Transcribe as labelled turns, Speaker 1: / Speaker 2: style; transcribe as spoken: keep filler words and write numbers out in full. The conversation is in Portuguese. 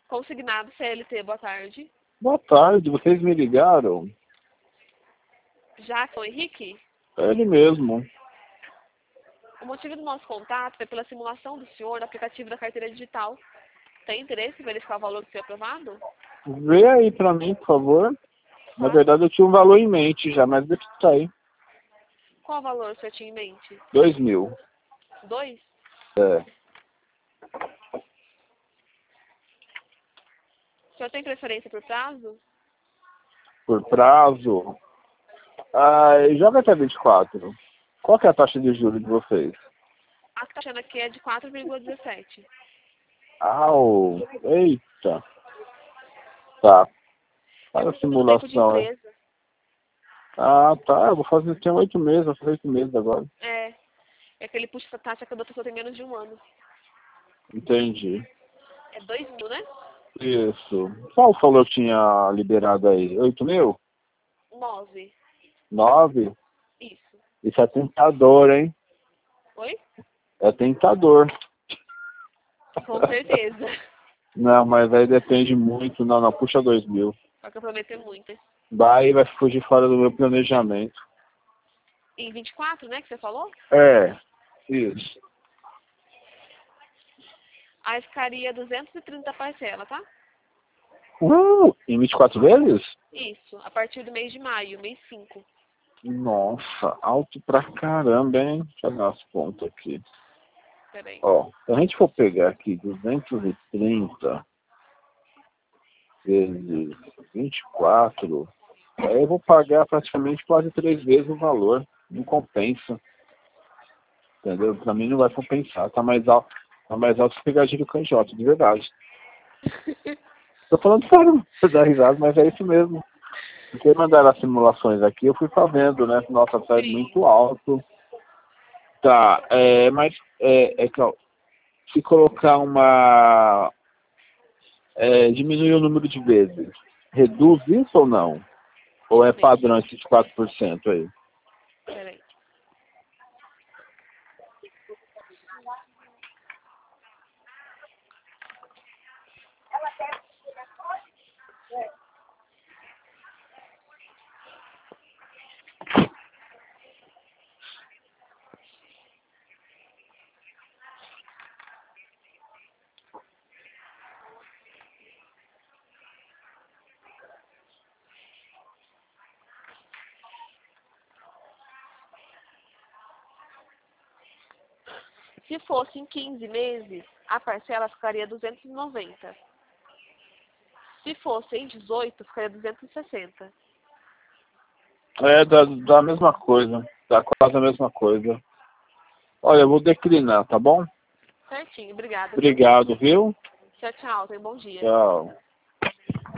Speaker 1: Consignado C L T, boa tarde.
Speaker 2: Boa tarde, vocês me ligaram?
Speaker 1: Já com o Henrique?
Speaker 2: É ele mesmo.
Speaker 1: O motivo do nosso contato foi pela simulação do senhor no aplicativo da carteira digital. Tem interesse em verificar o valor que foi aprovado?
Speaker 2: Vê aí pra mim, por favor. Na
Speaker 1: Tá.
Speaker 2: verdade eu tinha um valor em mente já, mas deixa eu sair.
Speaker 1: Qual valor o senhor tinha em mente?
Speaker 2: Dois mil.
Speaker 1: Dois?
Speaker 2: É.
Speaker 1: O senhor tem preferência por prazo?
Speaker 2: Por prazo. Ah, joga até vinte e quatro. Qual que é a taxa de juros de vocês?
Speaker 1: A que tá achando aqui é de quatro vírgula dezessete.
Speaker 2: Au! Eita! Tá.
Speaker 1: É
Speaker 2: Faz a
Speaker 1: por conta do tempo de
Speaker 2: simulação, é.
Speaker 1: empresa.
Speaker 2: Ah, tá. Eu vou fazer, tem oito meses, vou fazer oito meses agora.
Speaker 1: É. É que ele puxa essa taxa quando a pessoa tem menos de um ano.
Speaker 2: Entendi.
Speaker 1: É dois mil, né?
Speaker 2: Isso. Qual falou que tinha liberado aí? Oito mil?
Speaker 1: Nove.
Speaker 2: Nove?
Speaker 1: Isso.
Speaker 2: Isso é tentador, hein?
Speaker 1: Oi?
Speaker 2: É tentador.
Speaker 1: Com certeza.
Speaker 2: Não, mas aí depende muito. Não, não, puxa dois mil.
Speaker 1: Só que eu prometer muito.
Speaker 2: Daí vai fugir fora do meu planejamento.
Speaker 1: Em vinte e quatro, né, que você falou?
Speaker 2: É, isso.
Speaker 1: Aí ficaria duzentos e trinta parcela, tá?
Speaker 2: Uh, em vinte e quatro vezes?
Speaker 1: Isso. A partir do mês de maio, mês cinco.
Speaker 2: Nossa, alto pra caramba, hein? Deixa eu dar as contas aqui.
Speaker 1: Peraí.
Speaker 2: Ó, se a gente for pegar aqui duzentos e trinta vezes vinte e quatro, aí eu vou pagar praticamente quase três vezes o valor. Não compensa. Entendeu? Pra mim não vai compensar. Tá mais alto, tá mais alto que pegar giro canhoto, de verdade. Tô falando sério, você dá risada, mas é isso mesmo. Porque mandaram as simulações aqui, eu fui fazendo, né? Nossa, tá
Speaker 1: Sim.
Speaker 2: muito alto. Tá, é, mas é, é que, ó, se colocar uma... É, diminuir o número de vezes, reduz isso ou não? Ou é padrão esses quatro por cento aí?
Speaker 1: Peraí. Se fosse em quinze meses, a parcela ficaria duzentos e noventa. Se fosse em dezoito, ficaria duzentos e sessenta.
Speaker 2: É, da, da mesma coisa. Dá quase a mesma coisa. Olha, eu vou declinar, tá bom?
Speaker 1: Certinho, obrigada, viu?
Speaker 2: Obrigado, viu?
Speaker 1: Tchau, tchau. Tenha um bom dia.
Speaker 2: Tchau.